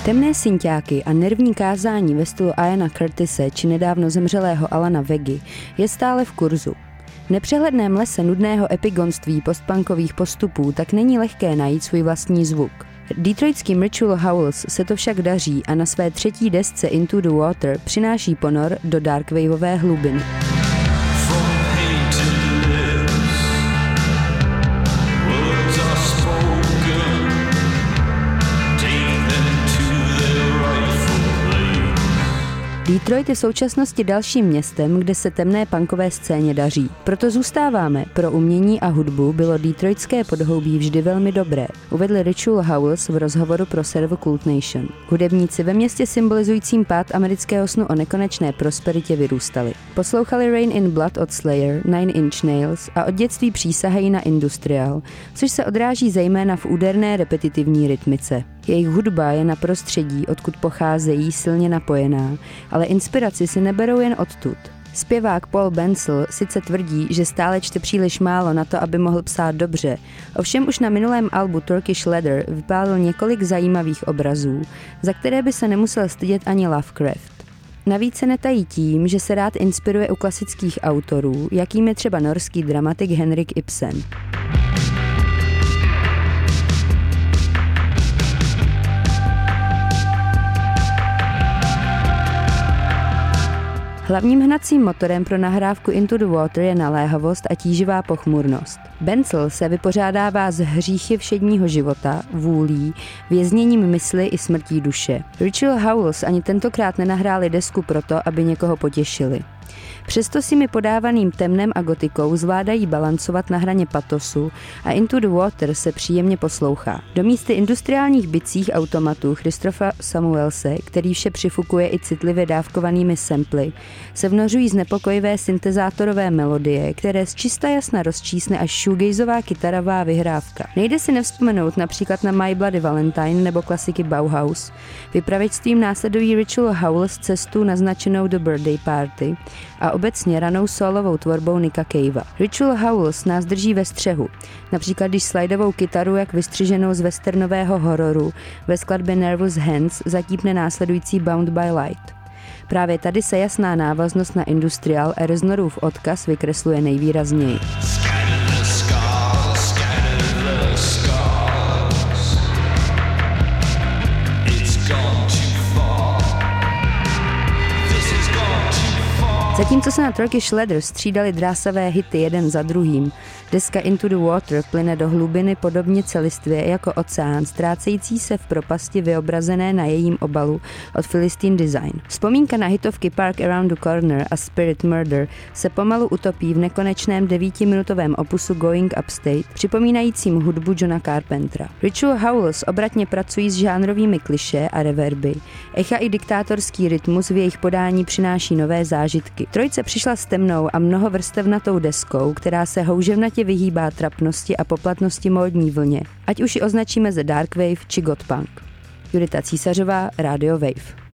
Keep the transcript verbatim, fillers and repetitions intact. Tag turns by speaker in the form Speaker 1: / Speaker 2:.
Speaker 1: Temné synťáky a nervní kázání ve stylu Iana Curtise či nedávno zemřelého Alana Vegy je stále v kurzu. V nepřehledném lese nudného epigonství postpunkových postupů tak není lehké najít svůj vlastní zvuk. Detroitským Ritual Howls se to však daří a na své třetí desce Into the Water přináší ponor do darkwaveové hlubiny. Detroit je v současnosti dalším městem, kde se temné punkové scéně daří. Proto zůstáváme. Pro umění a hudbu bylo detroitské podhoubí vždy velmi dobré, uvedli Ritual Howls v rozhovoru pro server Cult Nation. Hudebníci ve městě symbolizujícím pád amerického snu o nekonečné prosperitě vyrůstali. Poslouchali Rain in Blood od Slayer, Nine Inch Nails a od dětství přísahají na industrial, což se odráží zejména v úderné repetitivní rytmice. Jejich hudba je na prostředí, odkud pocházejí, silně napojená, ale inspiraci si neberou jen odtud. Zpěvák Paul Bensel sice tvrdí, že stále čte příliš málo na to, aby mohl psát dobře, ovšem už na minulém albu Turkish Leather vypálil několik zajímavých obrazů, za které by se nemusel stydět ani Lovecraft. Navíc se netají tím, že se rád inspiruje u klasických autorů, jakým je třeba norský dramatik Henrik Ibsen. Hlavním hnacím motorem pro nahrávku Into the Water je naléhavost a tíživá pochmurnost. Bensel se vypořádává z hříchy všedního života, vůlí, vězněním mysli i smrtí duše. Ritual Howls ani tentokrát nenahráli desku proto, aby někoho potěšili. Přesto si mi podávaným temnem a gotikou zvládají balancovat na hraně patosu a Into the Water se příjemně poslouchá. Do místy industriálních bicích automatů Christopha Samuelse, který vše přifukuje i citlivě dávkovanými samply, se vnořují znepokojivé syntezátorové melodie, které z čista jasna rozčísne až shoegazová kytarová vyhrávka. Nejde si nevzpomenout například na My Bloody Valentine nebo klasiky Bauhaus. Vypravěčstvím následují Ritual Howls cestu naznačenou do Birthday Party a obecně ranou solovou tvorbou Nicka Cavea. Ritual Howls nás drží ve střehu, například když slidovou kytaru, jak vystřiženou z westernového hororu, ve skladbě Nervous Hands zatípne následující Bound by Light. Právě tady se jasná návaznost na industrial a Reznorův odkaz vykresluje nejvýrazněji. Zatímco se na Turkish Leather střídali drásavé hity jeden za druhým, deska Into the Water plyne do hlubiny podobně celistvě jako oceán, ztrácející se v propasti vyobrazené na jejím obalu od Philistine Design. Vzpomínka na hitovky Park Around the Corner a Spirit Murder se pomalu utopí v nekonečném devítiminutovém opusu Going Upstate, připomínajícím hudbu Johna Carpentera. Ritual Howls obratně pracují s žánrovými klišé a reverby. Echa i diktátorský rytmus v jejich podání přináší nové zážitky. Trojce přišla s temnou a mnohovrstevnatou deskou, která se houževnatě vyhýbá trapnosti a poplatnosti módní vlně, ať už ji označíme za dark wave či goth punk. Judita Císařová, Radio Wave.